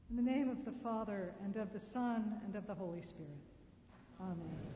In the name of the Father, and of the Son, and of the Holy Spirit. Amen.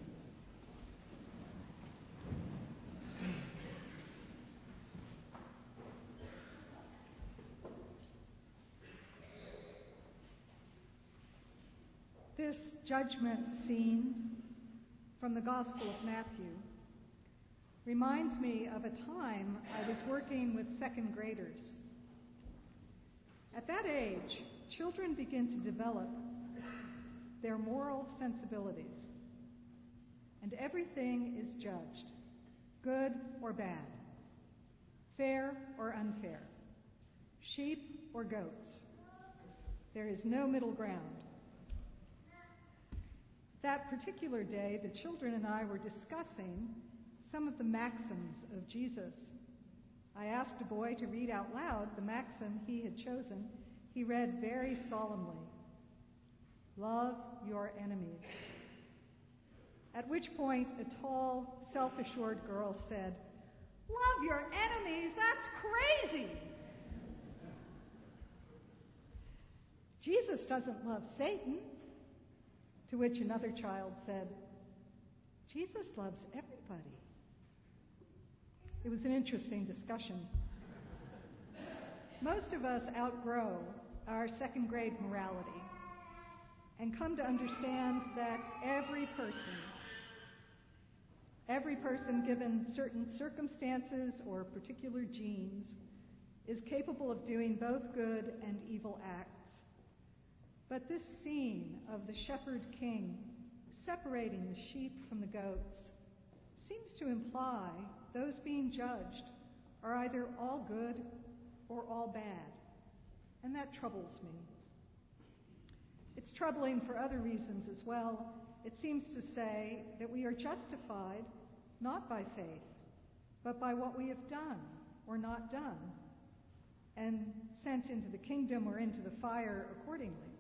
This judgment scene from the Gospel of Matthew reminds me of a time I was working with second graders. At that age, children begin to develop their moral sensibilities, and everything is judged, good or bad, fair or unfair, sheep or goats. There is no middle ground. That particular day, the children and I were discussing some of the maxims of Jesus. I asked a boy to read out loud the maxim he had chosen. He read very solemnly, "Love your enemies." At which point a tall, self-assured girl said, "Love your enemies? That's crazy!" Jesus doesn't love Satan. To which another child said, "Jesus loves everybody." It was an interesting discussion. Most of us outgrow our second grade morality and come to understand that every person given certain circumstances or particular genes is capable of doing both good and evil acts. But this scene of the shepherd king separating the sheep from the goats seems to imply those being judged are either all good or all bad, and that troubles me. It's troubling for other reasons as well. It seems to say that we are justified not by faith, but by what we have done or not done, and sent into the kingdom or into the fire accordingly.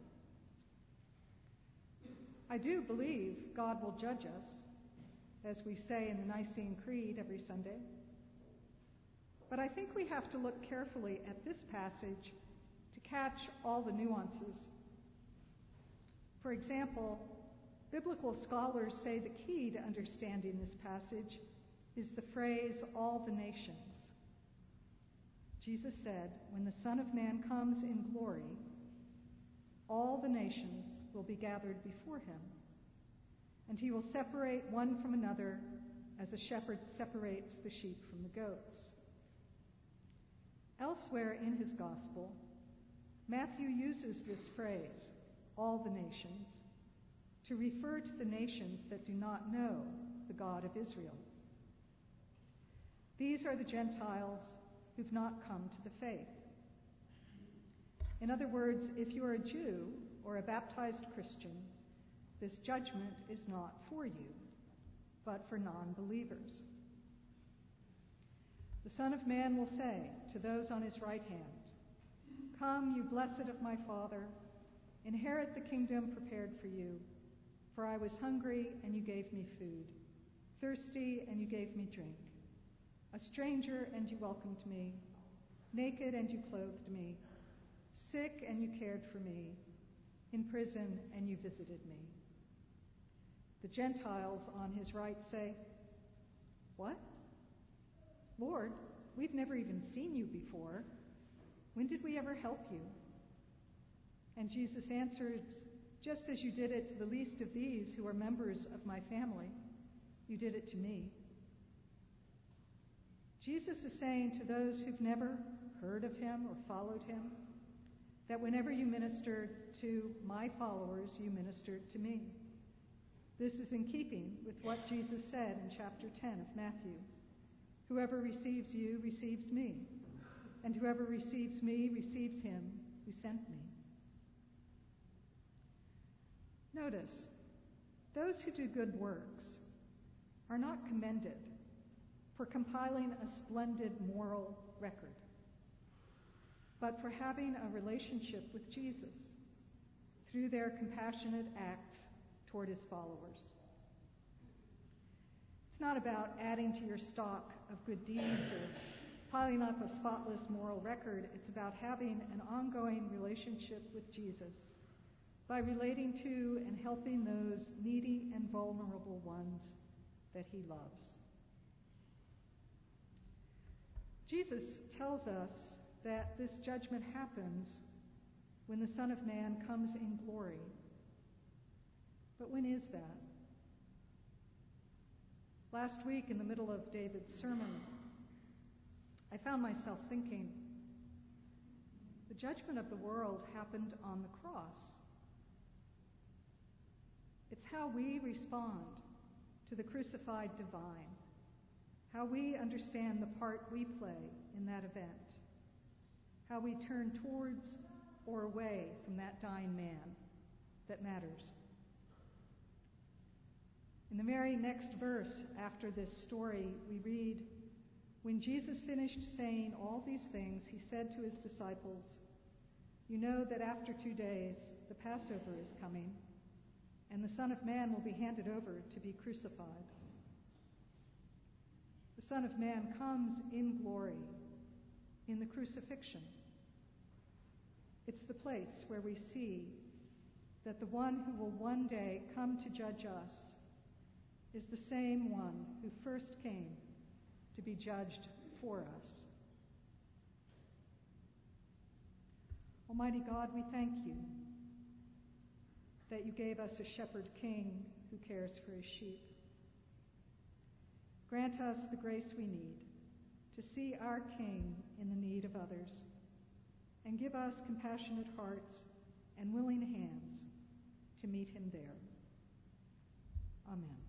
I do believe God will judge us, as we say in the Nicene Creed every Sunday. But I think we have to look carefully at this passage to catch all the nuances. For example, biblical scholars say the key to understanding this passage is the phrase, "all the nations." Jesus said, when the Son of Man comes in glory, all the nations will be gathered before him, and he will separate one from another as a shepherd separates the sheep from the goats. Elsewhere in his gospel, Matthew uses this phrase, "all the nations," to refer to the nations that do not know the God of Israel. These are the Gentiles who've not come to the faith. In other words, if you're a Jew or a baptized Christian, this judgment is not for you, but for non-believers. The Son of Man will say to those on his right hand, "Come, you blessed of my Father, inherit the kingdom prepared for you. For I was hungry, and you gave me food, thirsty, and you gave me drink, a stranger, and you welcomed me, naked, and you clothed me, sick, and you cared for me, in prison, and you visited me." The Gentiles on his right say, "What? Lord, we've never even seen you before. When did we ever help you?" And Jesus answers, "Just as you did it to the least of these who are members of my family, you did it to me." Jesus is saying to those who've never heard of him or followed him, that whenever you ministered to my followers, you ministered to me. This is in keeping with what Jesus said in chapter 10 of Matthew. "Whoever receives you receives me, and whoever receives me receives him who sent me." Notice, those who do good works are not commended for compiling a splendid moral record, but for having a relationship with Jesus through their compassionate acts toward his followers. It's not about adding to your stock of good deeds or piling up a spotless moral record. It's about having an ongoing relationship with Jesus by relating to and helping those needy and vulnerable ones that he loves. Jesus tells us that this judgment happens when the Son of Man comes in glory. But when is that? Last week, in the middle of David's sermon, I found myself thinking, the judgment of the world happened on the cross. It's how we respond to the crucified divine, how we understand the part we play in that event, how we turn towards or away from that dying man that matters. In the very next verse after this story, we read, "When Jesus finished saying all these things, he said to his disciples, 'You know that after 2 days the Passover is coming, and the Son of Man will be handed over to be crucified.' The Son of Man comes in glory, in the crucifixion. It's the place where we see that the one who will one day come to judge us is the same one who first came to be judged for us. Almighty God, we thank you that you gave us a shepherd king who cares for his sheep. Grant us the grace we need to see our King in the need of others, and give us compassionate hearts and willing hands to meet him there. Amen.